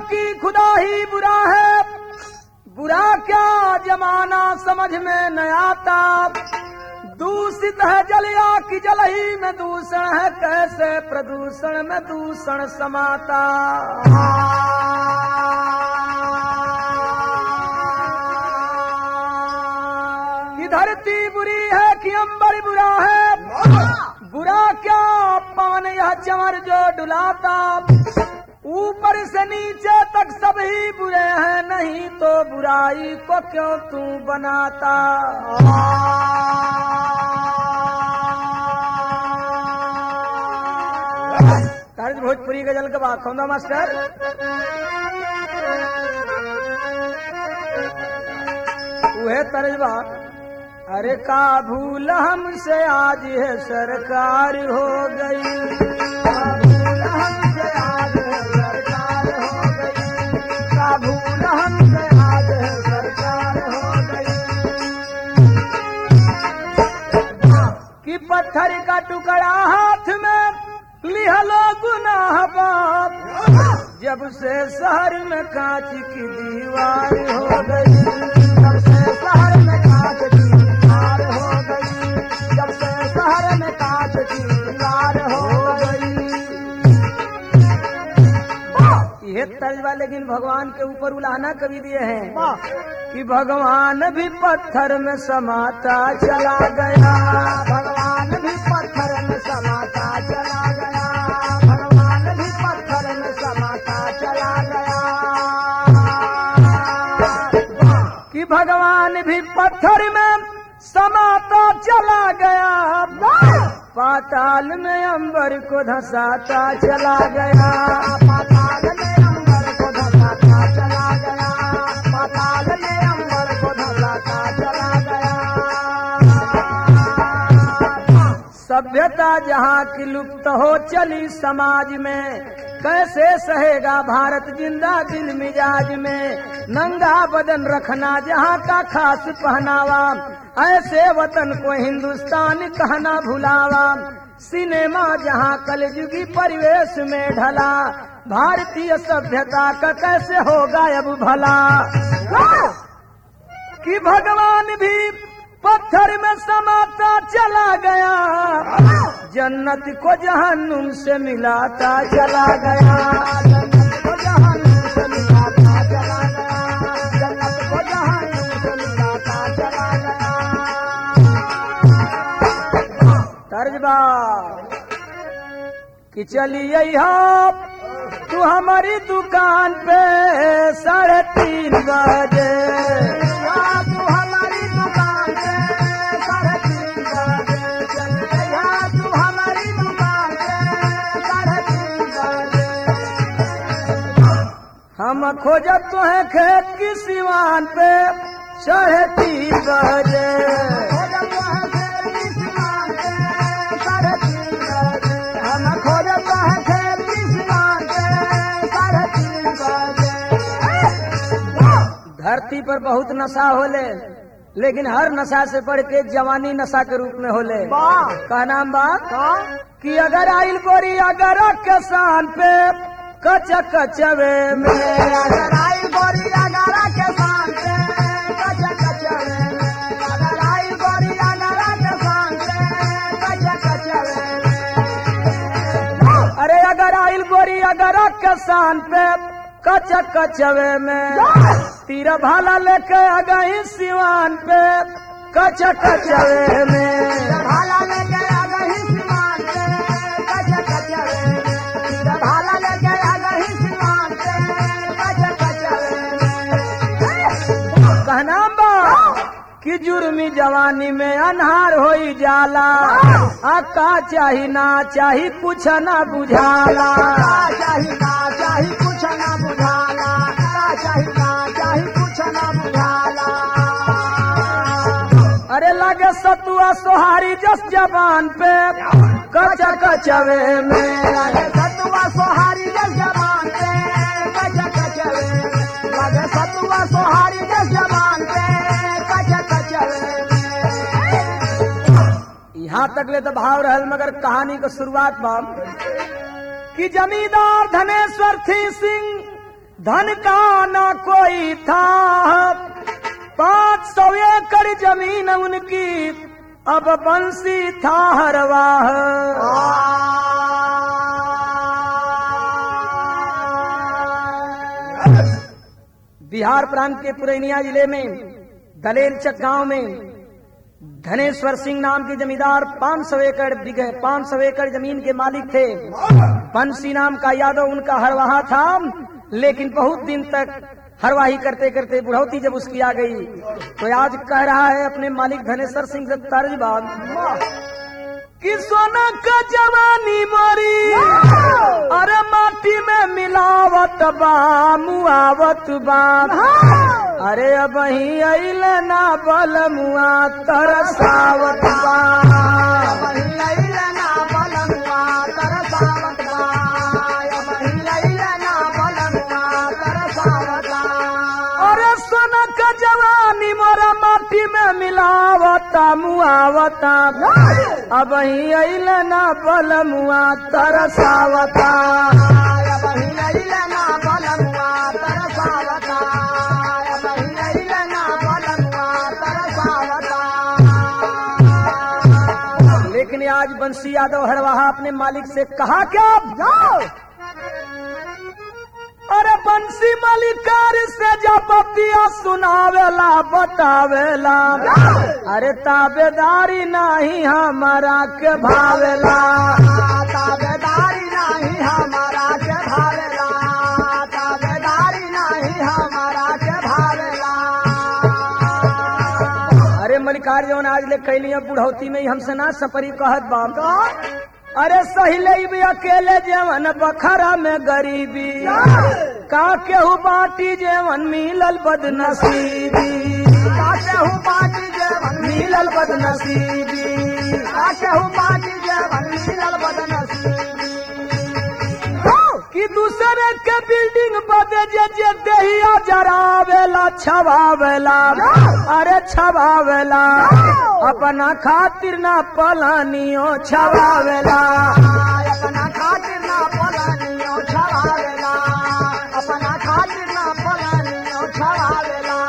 कि खुदा ही बुरा है, बुरा क्या जमाना समझ में न आता। दूषित है जलिया कि जल ही में दूषण है, कैसे प्रदूषण में दूषण समाता। कि धरती बुरी है कि अंबर बुरा है, बुरा क्या पवन यह चंवर जो डुलाता। ऊपर से नीचे तक सभी बुरे हैं, नहीं तो बुराई को क्यों तू बनाता। तर्ज भोजपुरी गजल के बाद खौंदा मास्टर। वह तर्जबा, अरे का भूल हमसे आज है सरकार हो गई, भूल हमसे आज है सरकार हो गई, का भूल हमसे आज है सरकार हो गई। कि पत्थर का टुकड़ा हाथ में लिहलो गुनाह बाप, जब से शहर में कांच की दीवार हो गई, जब से शहर में कांच की दीवार हो गई, जब से शहर में कांच की दीवार हो गई। ये तर्जबा लेकिन भगवान के ऊपर उलाहना कवि दिए हैं कि भगवान भी पत्थर में समाता चला गया, भगवान भी पत्थर में समाता चला गया, भगवान भी पत्थर में समाता चला गया। कि भगवान भी पत्थर में समाता चला गया, पाताल में अंबर को धंसाता चला गया, पाताल में अंबर को धंसाता चला गया, पाताल में अंबर को धंसाता चला गया। सभ्यता जहाँ की लुप्त हो चली समाज में, कैसे सहेगा भारत जिंदा दिल मिजाज में। नंगा बदन रखना जहाँ का खास पहनावा, ऐसे वतन को हिंदुस्तान कहना भुलावा। सिनेमा जहाँ कलयुगी परिवेश में ढला, भारतीय सभ्यता का कैसे होगा अब भला। कि भगवान भी पत्थर में समाता चला गया, जन्नत को जहन्नुम से मिलाता चला गया, जन्नत को जहन्नुम से मिलाता चला गया, जन्नत को जहन्नुम से मिलाता चला गया। तर्जबा कि चलिए तू हमारी दुकान पे 3:30 बजे, तू हमारी दुकान पे 3:30 बजे, चलिए तू हमारी दुकान पे 3:30 बजे। हम खोजत तो है खेत की सिवान पे 3:30 बजे, खोजत तो है खेत की सिवान पे 3:30 बजे, हम खोजत तो है खेत की सिवान पे 3:30 बजे। धरती पर बहुत नशा होले, लेकिन हर नशा से बढ़ के जवानी नशा के रूप में होले। का नाम बा कि अगर आइल गोरी अगर के शान पे कच कचवे में, अगर आइल गोरी अगर के शान पे कच कचवे में, अगर आइल गोरी अगर के शान पे कच कचवे में। अरे अगर आइल गोरी अगर के शान पे कच कचवे में, तीर भाला लेके आ गई सिवान पे कच कचवे में, भाला लेके आ गई सिवान पे कच कचवे में, तीर भाला लेके आ गई सिवान पे कच कचवे में। कहना बा कि जुर्मी जवानी में अनहार होई जाला, का चाही ना चाही कुछ ना बुझाला, चाही ना चाही कुछ ना बुझाला, चाही ना चाही कुछ ना बुझाला। अरे लगे सतुआ सोहारी जस जबान पे कच कचवे में, लगे सतुआ सोहारी जस जबान पे कच कचवे में, लगे सतुआ सोहारी जस जबान पे कच कचवे में। यहाँ तक ले तो भाव रहल, मगर कहानी का शुरुआत बा कि जमींदार धनेश्वर थी सिंह धन का ना कोई था, 500 एकड़ जमीन उनकी, अब बंसी था हरवाह। बिहार प्रांत के पुरैनिया जिले में दलेरचक गांव में धनेश्वर सिंह नाम के जमींदार 500 एकड़ जमीन के मालिक थे। बंसी नाम का यादव उनका हरवाहा था, लेकिन बहुत दिन तक हरवाही करते करते बुढ़ौती जब उसकी आ गई तो आज कह रहा है अपने मालिक धनेश्वर सिंह से तर्जबान कि सोना का जवानी मोरी, अरे माटी में मिलावट बा मुआवत बा, अरे अब ही अइल ना बल मुआ तरसावत बा, अरे सोना का जवानी मोरा माटी में मिलावता मुआवता, अब ही अइल ना बल मुआ तरसावता, लेकिन आज बंसी यादव हरवाहा अपने मालिक से कहा क्या जाओ, अरे बंसी मलिकार से जपतिया सुनावेला बतावेला, अरे ताबेदारी नहीं हमारा के भावेला, ताबेदारी नहीं हमारा के भावेला, ताबेदारी नहीं हमारा के भावेला। अरे मलिकार जौन आज ले कैली बुढ़ौती में हमसे ना सपरी कहत बाप, अरे सहिले भी अकेले जेवन बखरा में गरीबी, का केहू बाटी जेवन मिलल बदनसीबी, का केहू बाटी जेवन मिलल बदनसीबी, का केहू बाटी जेवन मिलल बदनसीबी, कि दूसरे के बिल्डिंग बदे जे दहिया जरावेला छवावेला, अरे छवावेला, अपना खातिर ना पलानियो छवावेला, अपना खातिर ना पलानियो छवावेला, अपना खातिर ना पलानियो छवावेला।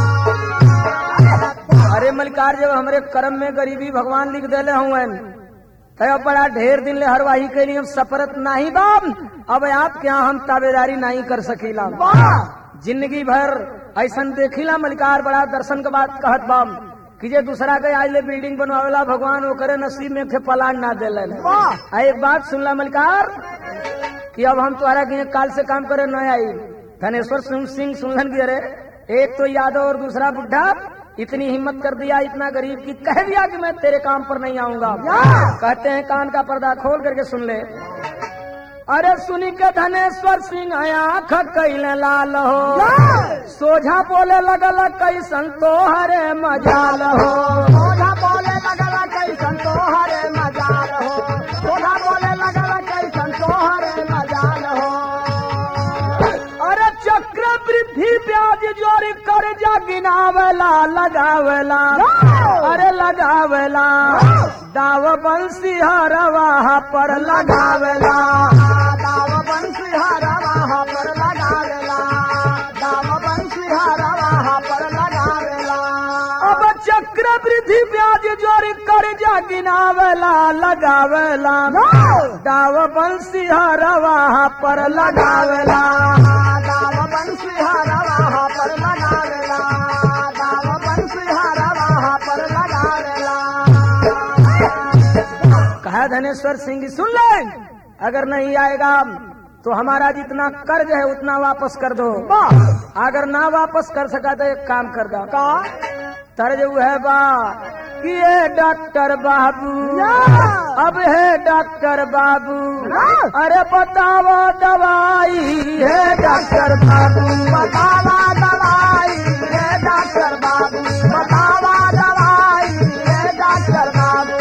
अरे मलिकार जब हमरे कर्म में गरीबी भगवान लिख देले हुए तो बड़ा ढेर दिन ले हरवाही के लिए सफरत नहीं बाम, अब आपके यहाँ हम ताबेदारी नहीं कर सकीला, जिंदगी भर ऐसा देखिला मलिकार बड़ा दर्शन के बाद कहत बाम कि जे दूसरा के आज ले बिल्डिंग बनवावेला भगवान वो करे नसीब में थे पलान ना दे। एक बात सुनला मलिकार कि अब हम तुम्हारा के काल से काम करे न आई। धनेश्वर सिंह सुनलन की अरे एक तो यादव और दूसरा बुढ़ा इतनी हिम्मत कर दिया, इतना गरीब की कह दिया कि मैं तेरे काम पर नहीं आऊंगा। कहते हैं कान का पर्दा खोल करके सुन ले। अरे सुनी के धनेश्वर सिंह आँख कैले लाल हो, सोझा बोले लगल कैसन तो हरे मजाल हो, सोझा बोले लगल कैसन तो हरे मजाल हो, सोझा बोले लगल कैसन तो हरे मजाल हो। अरे चक्र वृद्धि ब्याज जोड़ी कर्जा गिनावेला लगावेला, अरे लगावेला, दाव बंसी हरवाहा पर लगावेला, दाव बंसी हरवाहा पर लगावेला, दाव बंसी हरवाहा पर लगावेला। अब चक्र वृद्धि ब्याज जोड़ी कर्जा गिनावेला लगावेला, दाव बंसी हरवाहा पर लगावेला, दाव बंसी हरवाहा पर लगावेला, दाव बंसी हरवाहा पर लगावेला। कहा धनेश्वर सिंह सुन ले, अगर नहीं आएगा तो हमारा जितना कर्ज है उतना वापस कर दो, अगर ना वापस कर सका तो एक काम कर दो। का तर्ज है बा कि ये डॉक्टर बाबू, अब है डॉक्टर बाबू, अरे बताओ दवाई है डॉक्टर बाबू, बतावा दवाई है डॉक्टर बाबू, बतावा दवाई है डॉक्टर बाबू।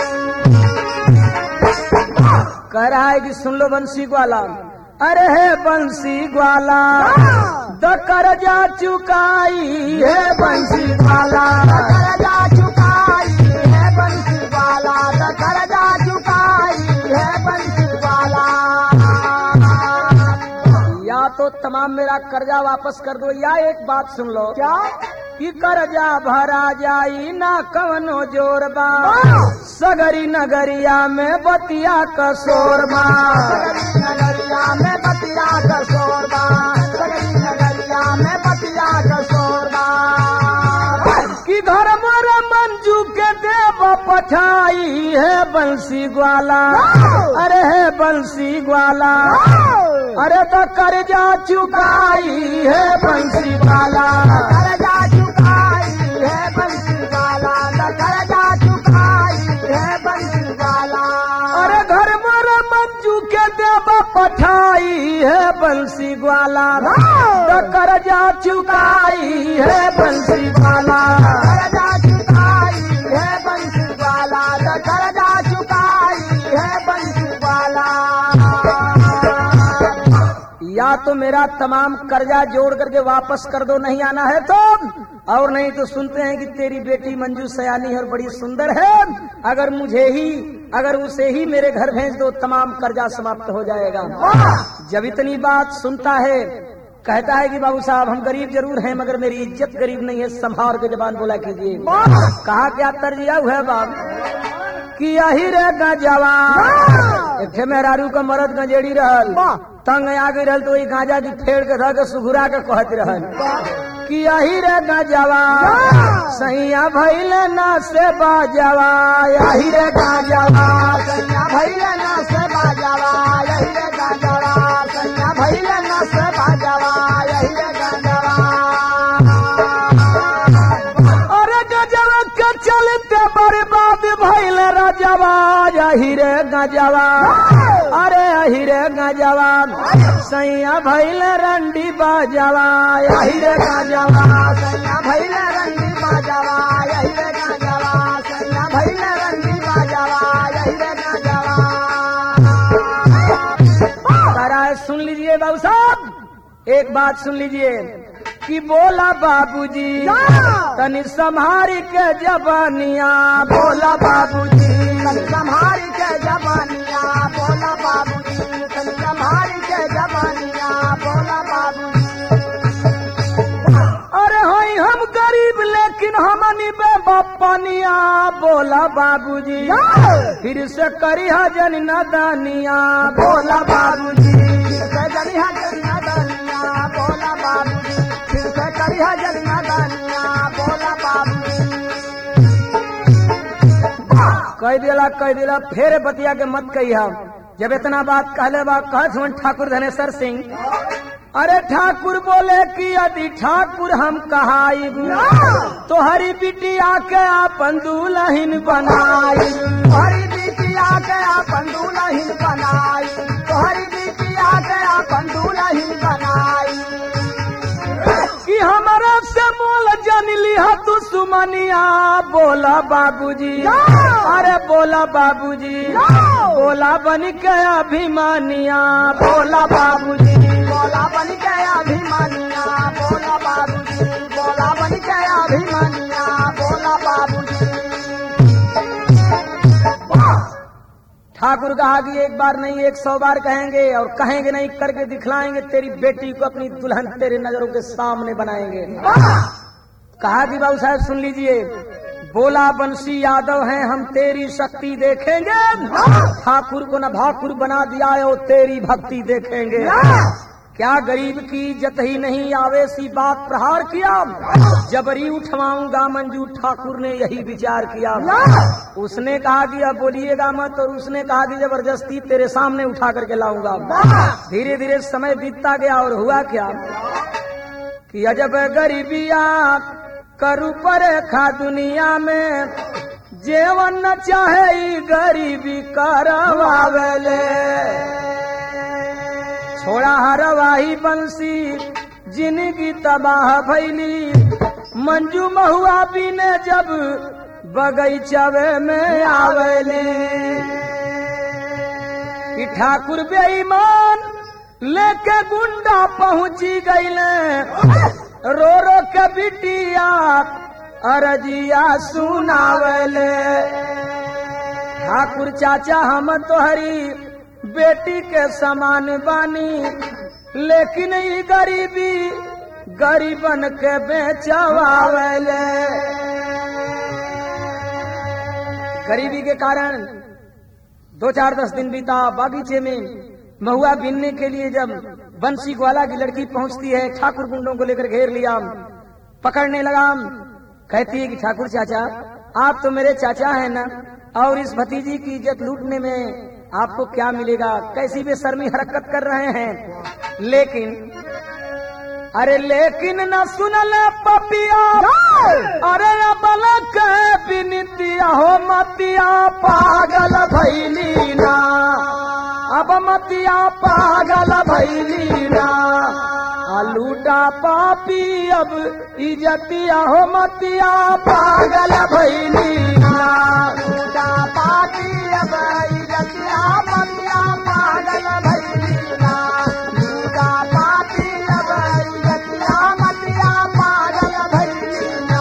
कह रहा है कि सुन लो बंसी ग्वाला, अरे है बंसी ग्वाला, द कर्जा चुकाई है बंसी ग्वाला, कर्जा चुकाई है बंसी ग्वाला, द कर्जा चुकाई है बंसी ग्वाला। या तो तमाम तमाम मेरा कर्जा वापस कर दो, या एक बात सुन लो क्या? कि कर्जा भरा जाई ना कवनो जोरबा, सगरी नगरिया में बतिया कसोरबा, नगरिया में बतिया कसोरबा, सगरी नगरिया में बतिया कसोरबा। कि घर मोर मंजू के देव पठाई है बंसी ग्वाला, अरे है बंसी ग्वाला, अरे तो कर्जा चुकाई है बंसी वाला, कर्जा चुकाई है बंसी वाला, कर्जा चुकाई है बंसी वाला। अरे घर मोर मंजू के देव पठाई है बंसी ग्वाला, तो कर्जा चुकाई है बंसी वाला, कर्जा चुकाई है बंसी वाला, कर्जा चुकाई है बंसी वाला। या तो मेरा तमाम कर्जा जोड़ करके वापस कर दो, नहीं आना है तो, और नहीं तो सुनते हैं कि तेरी बेटी मंजू सयानी है और बड़ी सुंदर है, अगर उसे ही मेरे घर भेज दो तमाम कर्जा समाप्त हो जाएगा। जब इतनी बात सुनता है कहता है कि बाबू साहब हम गरीब जरूर हैं मगर मेरी इज्जत गरीब नहीं है, संभाल के जबान बोला कीजिए। कहा क्या तर्जिया हुआ बाप कि यही रे गजवा, एक मेहरारू का मरद गंजेड़ी रहल, तंग आ गई रहल तो वही गांजा की फेड़ के रह के सुघुरा के कहती रहल कि यही रे गजवा सैया भइल ना से बाजवा, यही रे गजवा सैया भइल ना से बाजवा, यही रे गजवा, सैया भइल ना से बाजवा, यही रे गजवा। अरे गजवा के चलते बर्बाद भइल रजवा, यही रे गजवा, अरे यही रे गजवा सैया भइल रंडी बाजवा, यही रे गजवा, सैया भइल रंडी बाजवा, यही रे गजवा, सैया भइल रंडी बाजवा, यही रे गजवा। सुन लीजिए बाबू साहब, एक बात सुन लीजिए कि बोला बाबूजी तनी संभारी के जबानिया, बोला बाबूजी संभारी के जबानिया, बोला बाबूजी, संभारी के जबानिया, बोला बाबूजी। अरे होई हम गरीब लेकिन हमनी बेबपनिया, बोला बाबूजी फिर से करी जन नदानिया, बोला बाबूजी करिहा जन नदानिया, बोला बाबूजी, फिर से करिहा जन नदानिया, बोला बाबूजी। कह दिला फेर बतिया के मत कहिया। जब इतना बात कहले बा कहन ठाकुर धनेश्वर सिंह, अरे ठाकुर बोले कि यदि ठाकुर हम कहाई तो हरी बिटिया के आपन दुल्हन बनाई, हरी बिटिया के आपन दुल्हन बनाई, हरी बिटिया के आपन दुल्हन बनाई। कि हमारा से मोल जन लिहा तू सुमनिया, बोला बाबूजी, अरे बोला बाबूजी, बोला बन के अभिमानिया, बोला बाबूजी, बोला बन के अभिमानिया, बोला बाबूजी, बोला बन के अभिमानिया, बोला बाबूजी। ठाकुर कहा कि एक बार नहीं 100 बार कहेंगे और कहेंगे नहीं करके दिखलाएंगे, तेरी बेटी को अपनी दुल्हन तेरे नजरों के सामने बनाएंगे। कहा कि बाबू साहब सुन लीजिए, बोला बंसी यादव हैं हम तेरी शक्ति देखेंगे, ठाकुर को न भाकुर बना दिया है और तेरी भक्ति देखेंगे। क्या गरीब की इज्जत ही नहीं आवे सी बात प्रहार किया, जबरी उठवाऊंगा मंजू ठाकुर ने यही विचार किया। उसने कहा कि अब बोलिएगा मत, और उसने कहा कि जबरदस्ती तेरे सामने उठा करके लाऊंगा। धीरे धीरे समय बीतता गया और हुआ क्या कि अजब गरीबिया करू पर खा दुनिया में, जेवन न चाहे गरीबी करवावेले, छोड़ा हरवाही बंसी जिंदगी तबाह भैली, मंजू महुआ बीने जब बगीचवे में आवेली। कि ठाकुर बेईमान लेके गुंडा पहुंची गईले, रो रो के बिटिया अरजिया सुनावेले। ठाकुर चाचा हम तोहरी बेटी के समान बानी, लेकिन ई गरीबी गरीबन के बेचवावले। गरीबी के कारण 2-4-10 दिन बीता। बागीचे में महुआ बीनने के लिए जब बंसी ग्वाला की लड़की पहुंचती है, ठाकुर गुंडों को लेकर घेर लिया, पकड़ने लगा। कहती है कि ठाकुर चाचा, आप तो मेरे चाचा हैं ना, और इस भतीजी की इज्जत लूटने में आपको क्या मिलेगा? कैसी बेशर्मी हरकत कर रहे हैं। लेकिन न सुनल पपिया, अरे बलक बिनतिया हो मतिया पागल भैली ना, अब मतिया पागल भैली ना, लूटा पापी अब इज्जतिया हो मतिया पागल भैली ना, लूटा पापी अब इज्जतिया मतिया पागल भैली ना, लूटा पापी अब इज्जतिया मतिया पागल भैली ना।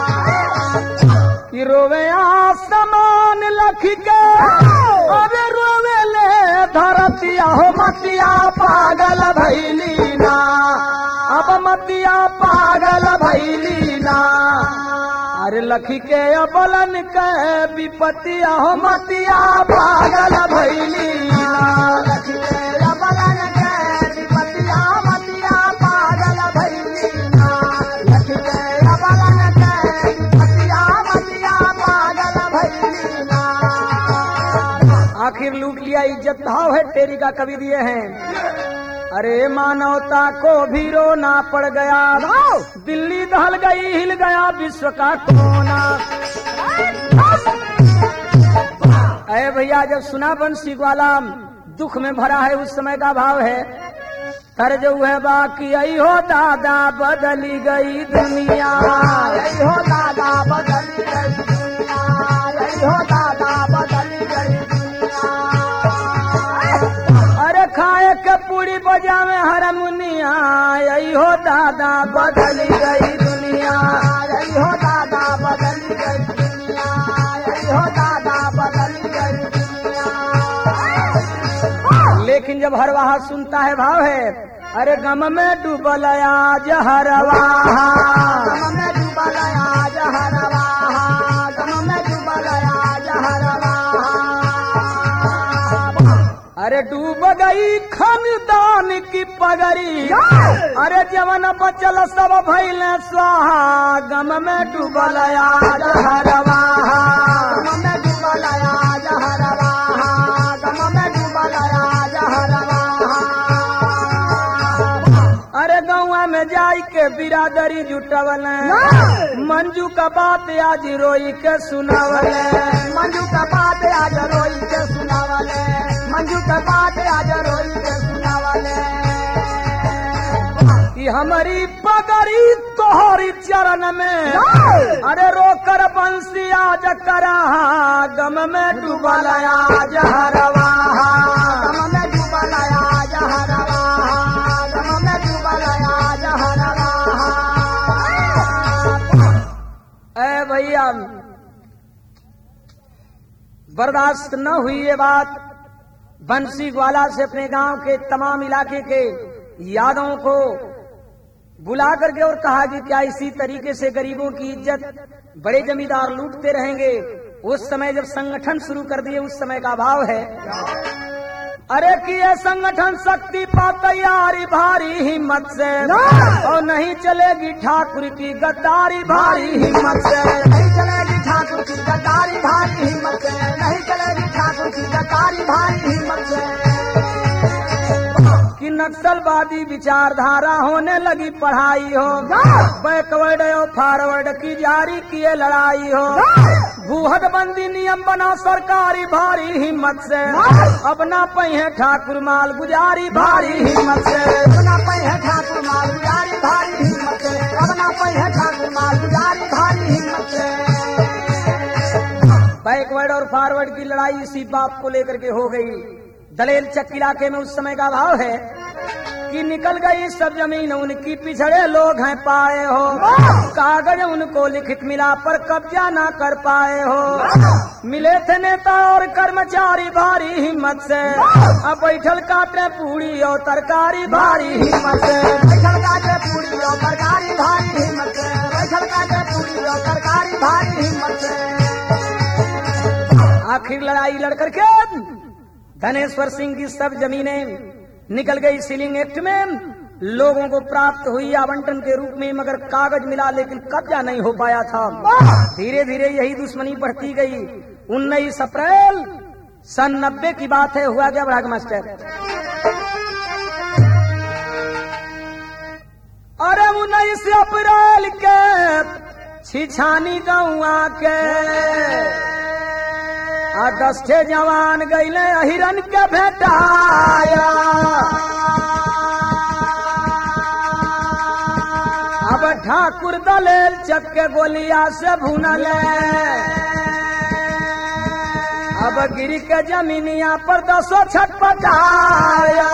कि रोवे आसमान लख के अब रोवे ले धरतिया हो मतिया पागल भैली ना, अब मतिया पागल भैली ना, अरे लखी के अबलन के विपतिया हो मतिया पागल भैली ना, लखी के अबलन के विपतिया मतिया पागल भैली ना, लखी के अबलन के विपतिया मतिया पागल भैली ना। आखिर लूट लिया इज्जत भाव है तेरी का कवि दिए हैं। अरे मानवता को भी रोना पड़ गया, दिल्ली दहल गई हिल गया विश्व का कोना। अरे भैया जब सुना बंसी ग्वाला दुख में भरा है, उस समय का भाव है तर जो है बाकी आई हो दादा बदली गई दुनिया, आई हो दादा बदली गई दुनिया, आई हो दादा बदली गई दुनिया। अरे खाए के पूरी बजा में हारमोनिया, आई हो दादा बदली गई दुनिया, आई हो दादा बदली गई दुनिया, आई हो दादा बदली गई दुनिया। लेकिन जब हर वहा सुनता है भाव है, अरे गम में डूबल आज हरवाहा, गम में डूबल आज हरवाहा, गम में डूबल आज हरवाहा। अरे डूब गई खानदान की पगड़ी, अरे जवन बचल सब भइल स्वाहा, गम में डूबल आज हरवाहा, गम में डूबल आज हरवाहा, गम में डूबल आज हरवाहा। अरे गौवा में जाई के बिरादरी जुटवल, मंजू का बात आज रोई के सुनावल, मंजू का बात आज रोई के सुनावल, मंजू का बात आज रोई के सुनावल। कि हमारी पगड़ी तोहरी चरण में, अरे रोकर बंसी आज करा, गम में डूबल आज हरवाहा, गम में डूबल आज हरवाहा, गम में डूबल आज हरवाहा। ऐ भैया बर्दाश्त न हुई ये बात, बंसी ग्वाला से अपने गांव के तमाम इलाके के यादों को बुला करके और कहा कि क्या इसी तरीके से गरीबों की इज्जत बड़े जमींदार लूटते रहेंगे। उस समय जब संगठन शुरू कर दिए, उस समय का भाव है, अरे किए संगठन शक्ति पा तैयारी भारी हिम्मत से, और नहीं चलेगी ठाकुर की गद्दारी भारी हिम्मत से, नहीं चलेगी ठाकुर की गद्दारी भारी हिम्मत से, नहीं चलेगी ठाकुर की गद्दारी भारी हिम्मत से। कि नक्सलवादी विचारधारा होने लगी पढ़ाई हो, बैकवर्ड और फॉरवर्ड की जारी किए लड़ाई हो, भूहद बंदी नियम बना सरकारी भारी हिम्मत से, अपना पहिए ठाकुर माल गुजारी भारी हिम्मत से, अपना पहिए ठाकुर माल गुजारी भारी हिम्मत से, अपना पहिए ठाकुर माल गुजारी भारी हिम्मत से। बैकवर्ड और फॉरवर्ड की लड़ाई इसी बात को लेकर के हो गई। दलेल चक इलाके में उस समय का भाव है की निकल गई सब जमीन उनकी, पिछड़े लोग हैं पाए हो, कागज उनको लिखित मिला पर कब्जा ना कर पाए हो। मिले थे नेता और कर्मचारी भारी हिम्मत से, अब बैठल काटे पूरी और तरकारी भारी हिम्मत से, बैठल काटे पूरी और तरकारी भारी हिम्मत से, बैठल काटे पूरी और तरकारी भारी हिम्मत से। आखिर लड़ाई लड़ करके धनेश्वर सिंह की सब जमीनें निकल गई सीलिंग एक्ट में, लोगों को प्राप्त हुई आवंटन के रूप में, मगर कागज मिला लेकिन कब्जा नहीं हो पाया था। धीरे धीरे यही दुश्मनी बढ़ती गई। 19 अप्रैल सन 90 की बात है। हुआ क्या भाग मास्टर? अरे 19 अप्रैल के छिछानी गौआ के 10 जवान गईले हिरन के भेटाया। अब ठाकुर दलेल चक के गोलिया से भूनले, अब गिरी के जमीनिया पर 10 छटपटाया।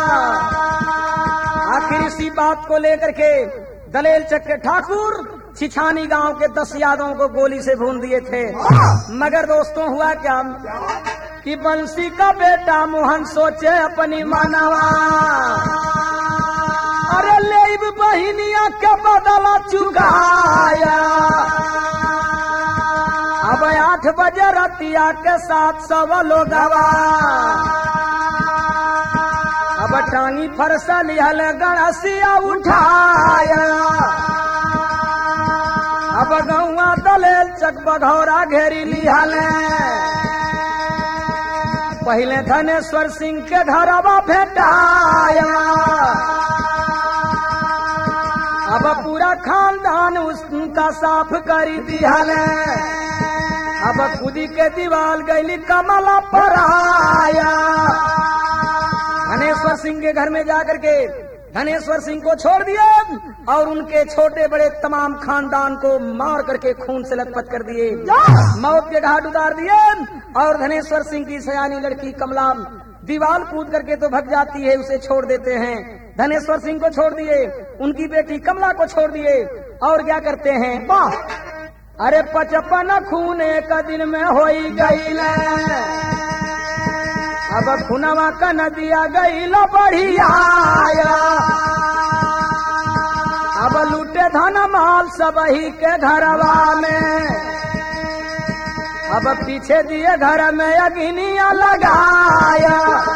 आखिर इसी बात को लेकर के दलेल चक के ठाकुर छिछानी गांव के 10 यादवों को गोली से भून दिए थे। मगर दोस्तों हुआ क्या कि बंसी का बेटा मोहन सोचे अपनी मानवा, अरे लेब बहिनिया के बदला चुकाया। अब 8 बजे रतिया के 700 लोग अब टांगी फरसा लिहल गणसिया उठाया। अब गौआ दलेल चक बघौरा घेरी लिहल, पहले धनेश्वर सिंह के घरवा भेटाया। अब पूरा खानदान उसका साफ करी दिहल, अब खुदी के दीवाल गईली कमला पर आया। धनेश्वर सिंह के घर में जाकर के धनेश्वर सिंह को छोड़ दिया और उनके छोटे बड़े तमाम खानदान को मार करके खून से लथपथ कर दिए, मौत के घाट उतार दिए। और धनेश्वर सिंह की सयानी लड़की कमला दीवार कूद करके तो भग जाती है, उसे छोड़ देते हैं। धनेश्वर सिंह को छोड़ दिए, उनकी बेटी कमला को छोड़ दिए और क्या करते हैं? अरे 55 खून एक दिन में हो गई, अब खुनवा का नदिया गईल बढ़िया। अब लूटे धन माल सबही के घरवा में, अब पीछे दिए घर में अग्निया लगाया।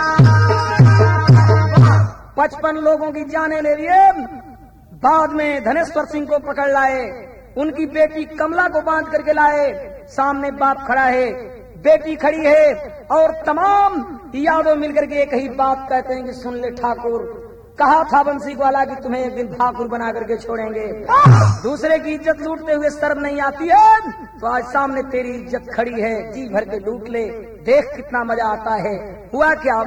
55 लोगों की जाने ले लिए। बाद में धनेश्वर सिंह को पकड़ लाए, उनकी बेटी कमला को बांध करके लाए। सामने बाप खड़ा है, बेटी खड़ी है और तमाम यादव मिलकर के एक ही बात कहते हैं कि सुन ले ठाकुर, कहा था बंसी वाला कि तुम्हें एक दिन ठाकुर बना करके छोड़ेंगे। दूसरे की इज्जत लूटते हुए शर्म नहीं आती है, तो आज सामने तेरी इज्जत खड़ी है, जी भर के लूट ले, देख कितना मजा आता है। हुआ क्या?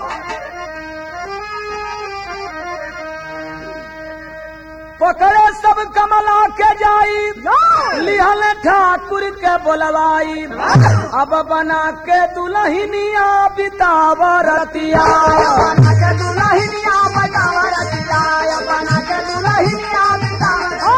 पकड़े सब कमला के जाई, लिहल ठाकुर के बोलवाई। अब बना के दुल्हनिया बितावा रतिया, बना के दुल्हनिया बितावा रतिया, बना के दुल्हनिया बितावा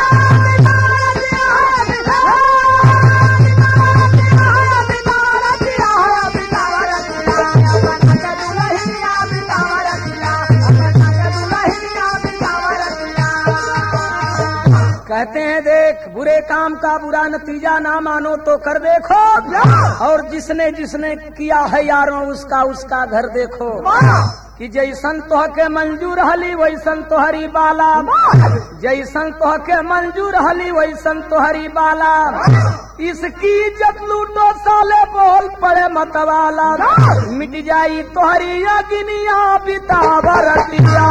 कहते हैं देख, बुरे काम का बुरा नतीजा ना मानो तो कर देखो, और जिसने जिसने किया है यारों उसका उसका घर देखो। कि जैसन तोह के मंजूर हली वैसन तोहरी बाला, जैसन तोह के मंजूर हली वैसन तोहरी बाला। इसकी इज्जत लूटो साले बोल पड़े मतवाला, मिट जाई तोहरी अग्निया बितावा रतिया।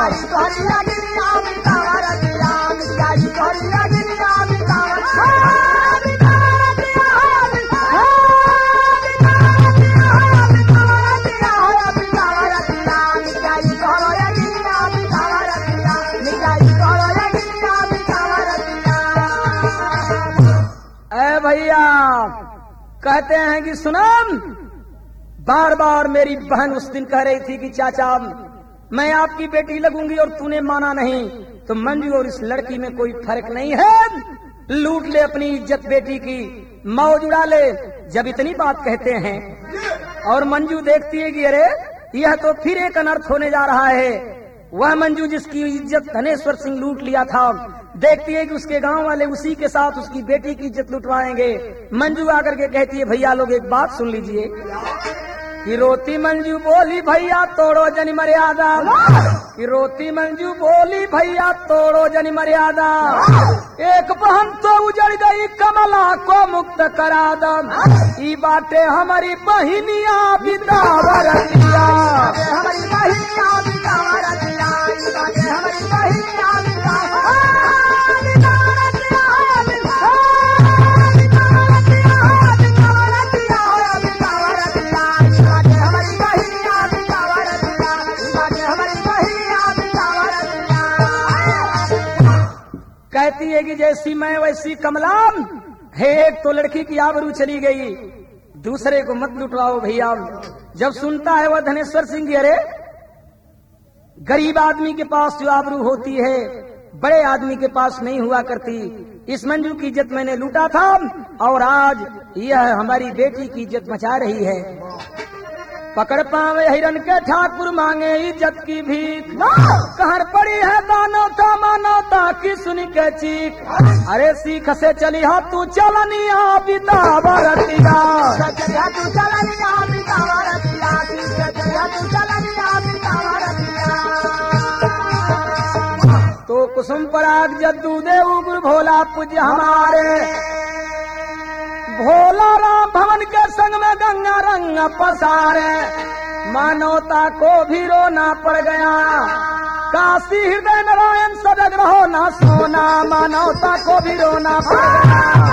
भैया कहते हैं कि सुनम, बार बार मेरी बहन उस दिन कह रही थी कि चाचा मैं आपकी बेटी लगूंगी और तूने माना नहीं, तो मंजू और इस लड़की में कोई फर्क नहीं है, लूट ले अपनी इज्जत बेटी की, मौज उड़ा ले। जब इतनी बात कहते हैं और मंजू देखती है कि अरे यह तो फिर एक अनर्थ होने जा रहा है। वह मंजू जिसकी इज्जत धनेश्वर सिंह लूट लिया था, देखती है कि उसके गांव वाले उसी के साथ उसकी बेटी की इज्जत लुटवाएंगे। मंजू आकर के कहती है भैया लोग एक बात सुन लीजिए। कि रोती मंजू बोली भैया तोड़ो जन मर्यादा, कि रोती मंजू बोली भैया तोड़ो जन मर्यादा, एक बहन तो उजड़ गई कमला को मुक्त करा दम, ई बाटे हमारी बहिनिया बितावर दिया, हमारी बहिनिया बितावर दिया, ई बाटे हमारी बहिनिया बितावर कहती है कि जैसी मैं वैसी कमला है। एक तो लड़की की आबरू चली गई, दूसरे को मत लुटवाओ भैया। जब सुनता है वह धनेश्वर सिंह, अरे गरीब आदमी के पास जो आबरू होती है बड़े आदमी के पास नहीं हुआ करती। इस मंजू की इज्जत मैंने लूटा था और आज यह हमारी बेटी की इज्जत बचा रही है। पकड़ पावे हिरन के ठाकुर मांगे इज्जत की भीख, कहर पड़ी है दानवता मानवता की सुन के चीख, अरे सीख से चली हा तू चलनिया बितावर दिया, तू चलनिया बितावर दिया, तू चलनिया बितावर दिया। तो कुसुम पराग जद्दू देव गुरु भोला पूज्य हमारे, भोला राम भवन के संग में गंगा रंग पसारे, मानवता को भी रोना पड़ गया, काशी हृदय नारायण सजग रहो ना सोना, मानवता को भी रोना पड़ गया।